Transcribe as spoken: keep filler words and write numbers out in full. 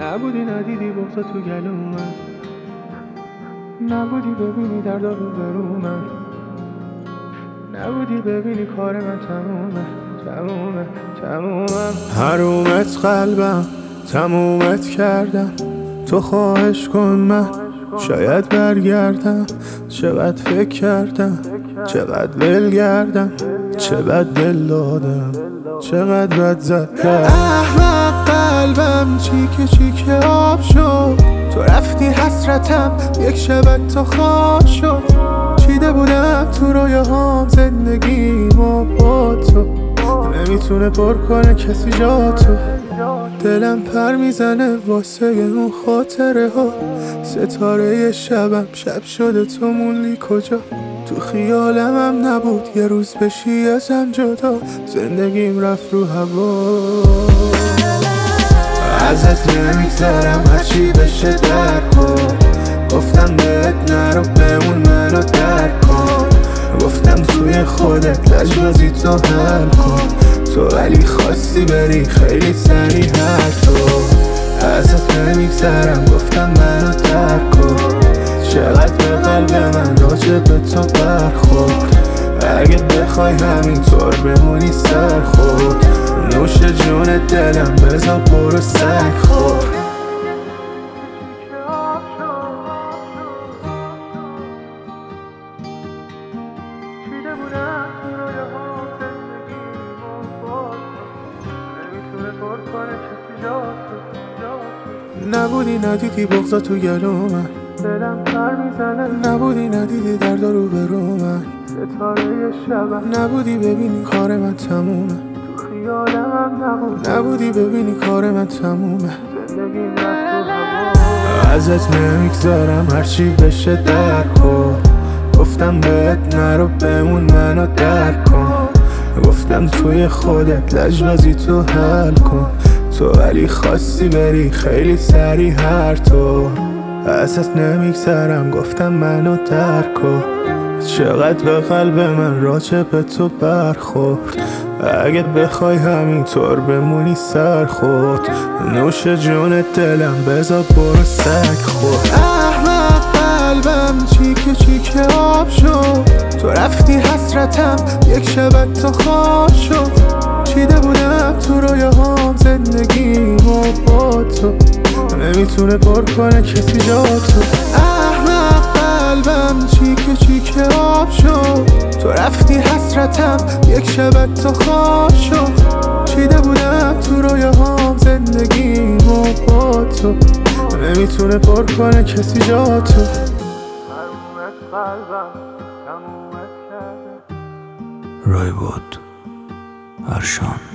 نبودی ندیدی بغض تو گلومم، نبودی ببینی درد رو برومم، نبودی ببینی کار من تمومه تمومه تمومم. حرومت قلبم تمومت کردم، تو خواهش کن من شاید برگردم. چقدر فکر کردم چقدر ول گردم، چقدر دل دادم چقدر بد زدم. احمق قلبم چیکه چیکه آب شد، تو رفتی حسرتم یک شبت تا خواب شد. چیده بودم تو رویاهام زندگیمو با تو، نمیتونه پر کنه کسی جا تو. دلم پر میزنه واسه اون خاطره ها، ستاره شبم شب شده تو موندی کجا. تو خیالم هم نبود یه روز بشی ازم جدا، زندگیم رفت رو هوا. ازت نمیگذرم هرچی بشه در کن، گفتم بهت نرو بمون منو درک کن. گفتم توی خودت لجبازی تو حل کن، تو ولی خواستی بری خیلی سریع هر تو. ازت نمیگذرم گفتم منو درک کن، چقدر به قلب من راجع به تو برخورد. اگه بخوای همینطور بمونی سر خود، نوش جون دلم بذار برو سگ خور. نبودی ندیدی بغض تو گلومم، دلم پر میزنه. نبودی ندیدی درد رو برومم، ستاره شبم. نبودی ببینی کار من تمومه، تو خیالم هم نبود. نبودی ببینی کار من تمومه، زندگیم رفت تو هوا. ازت نمیگذرم هرچی بشه در کن، گفتم بهت نرو بمون منو درک کن. گفتم توی خودت لجبازی تو حل کن، تو ولی خواستی بری خیلی سریع هر تو. ازت نمیگذرم گفتم منو درک کن، چقدر به قلب من راجع به تو برخورد. اگه بخوای همینطور بمونی سر خود، نوش جون دلم بذار برو سگ خور. احمق قلبم چیکه چیکه آب شد، تو رفتی حسرتم یک شبت تا خواب شد. چیده بودم تو رویاهام زندگیمو با تو، نمیتونه پر کنه کسی جا تو. احمق قلبم چیکه چیکه آب شد، تو رفتی حسرتم یک شبت تا خواب شد. چیده بودم تو رویاهام زندگیمو با تو، نمیتونه پر کنه کسی جا تو. حرومت قلبم تمومت کرده. رای بود ارشان.